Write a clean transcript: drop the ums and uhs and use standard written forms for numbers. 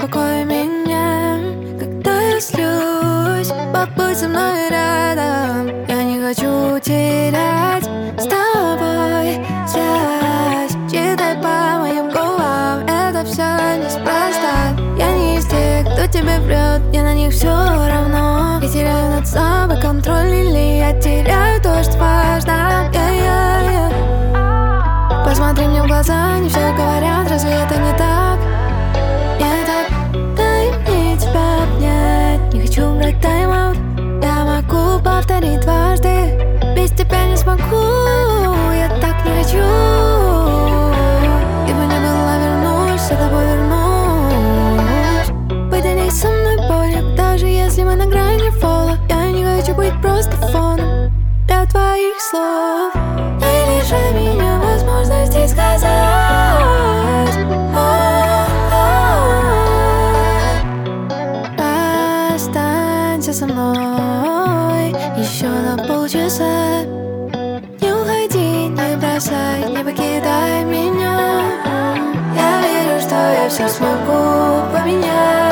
успокой меня, когда я злюсь. Побудь со мной рядом, я не хочу терять с тобой связь. Читай по моим губам, это все неспроста. Я не из тех, кто тебе врет, мне на них все равно. Я теряю над собой контроль, или я теряю то, что важно. Посмотри мне в глаза, не все говорят, разве это не так? Не так, дай мне тебя обнять. Не хочу брать тайм-аут, я могу повторить дважды. Без тебя не смогу, я так не хочу. Где бы ни было, вернусь, за тобой вернусь. Поделись со мной болью, даже если мы на грани фола. Я не хочу быть просто фоном для твоих слов. Не лишай меня возможности сказать. Останься со мной еще на полчаса. Не уходи, не бросай, не покидай меня. Я верю, что я все смогу поменять.